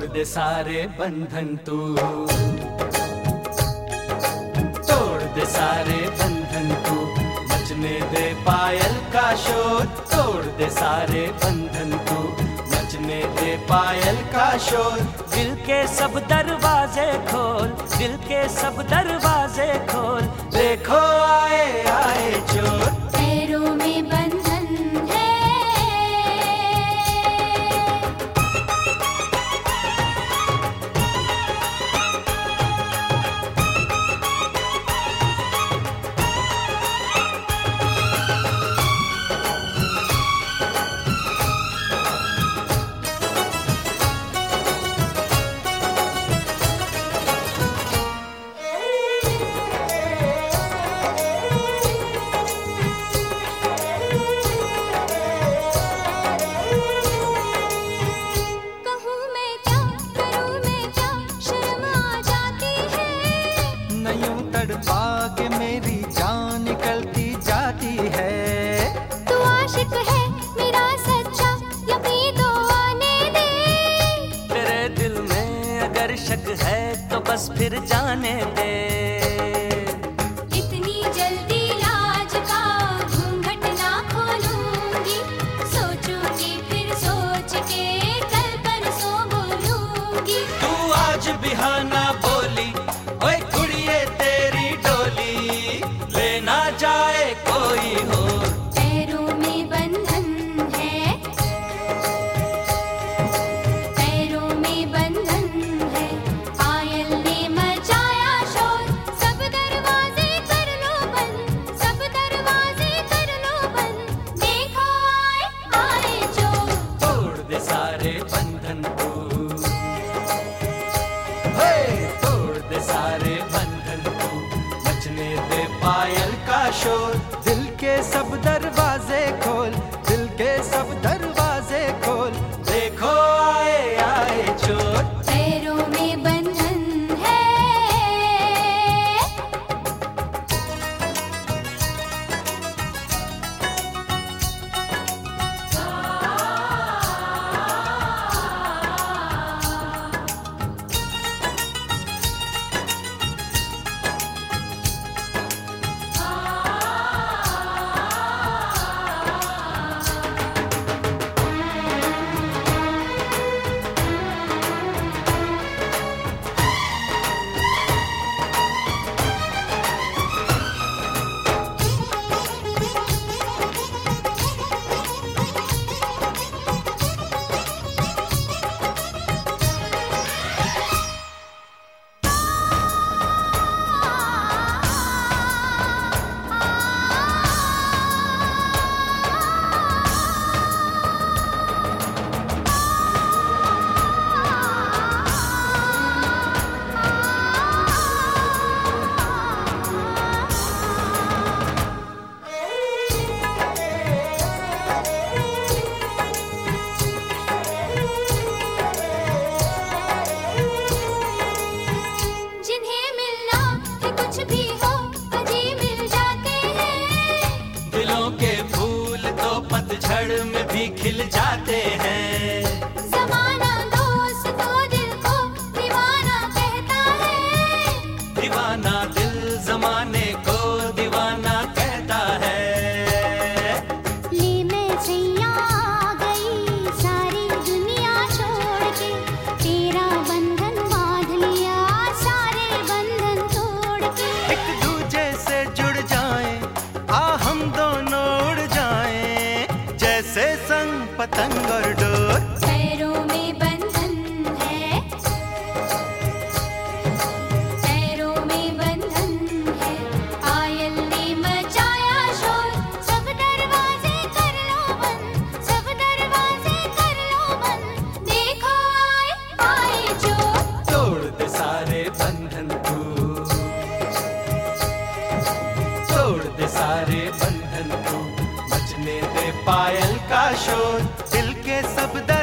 दे सारे बंधन तू, तोड़ दे सारे बंधन तू, मचने दे पायल का शोर। तोड़ दे सारे बंधन तू, मचने दे पायल का शोर। दिल के सब दरवाजे खोल, दिल के सब दरवाजे खोल। देखो आए आए चोर, पैरों में बंधन है। तड़पा के मेरी जान निकलती जाती है। तू आशिक है मेरा सच्चा, यकीन तो आने दे। तेरे दिल में अगर शक है तो बस फिर जाने दे। इतनी जल्दी लाज का घूंघट ना खोलूंगी, सोचूंगी फिर सोच के कल परसों बोलूंगी। तू आज बिहाना बोली, ओए कुड़िए तेरी डोली, लेना जाए कोई हो। पैरों में बंधन है, पैरों में बंधन है। पायल ने मचाया शोर, सब दरवाजे कर लो बंद, सब दरवाजे कर लो बंद। देखो आए आए चोर, तोड़ दे सारे बंधन तू, हे तोड़ दे सारे बंधन तू, मचने दे पायल का शोर। दिल के सब दरवाजे खोल, दिल के सब दरवाजे खोल। देखो आए आए चोर, पैरों में बंधन है। जिन्हें मिलना है कुछ भी हो, अजी मिल जाते हैं। दिलों के फूल तो पतझड़ में भी खिल जाते हैं। ज़माना दोस्त तो दिल को दीवाना कहता है। दीवाना दिल जमाने को दीवाना कहता है। ले मैं सैया आ गई सारी दुनिया छोड़ के, तेरा बंधन बांध लिया सारे बंधन तोड़ के। एक दूजे से जुड़ जाएं, आ हम दोनों उड़ जाएं, जैसे संग पतंग और डोर। पैरों में बंधन है, पैरों में बंधन है। पायल ने मचाया शोर, सब दरवाजे कर लो बंद, सब दरवाजे कर लो बंद। देखो आए आए चोर, तोड़ दे सारे बंधन तू, तोड़ दे सारे बंधन तू, मचने दे पायल का शोर। दिल के सब